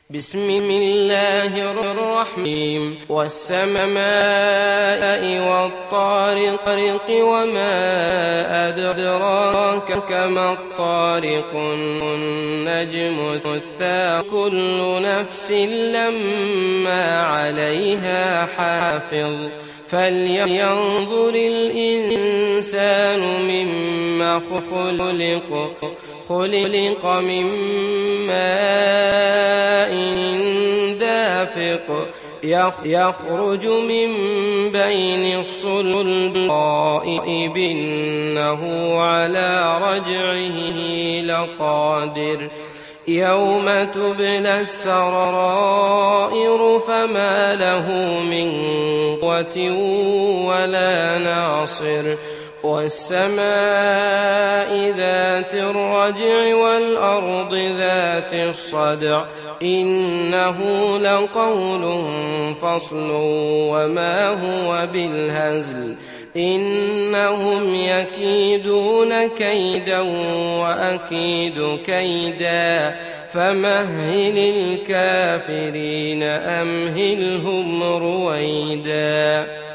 بسم الله الرحمن والسماء والطارق وما أدراك ما الطارق النجم الثاقب كل نفس لما عليها حافظ فلينظر الإنسان مما خلق من ماء دافق يخرج من بين الصلب إنه على رجعه لقادر يوم تبلى السرائر فما له من قوة ولا ناصر والسماء ذات الرجع والأرض ذات الصدع إنه لقول فصل وما هو بالهزل إنهم يكيدون كيدا وأكيد كيدا فمهل الكافرين أمهلهم رويدا.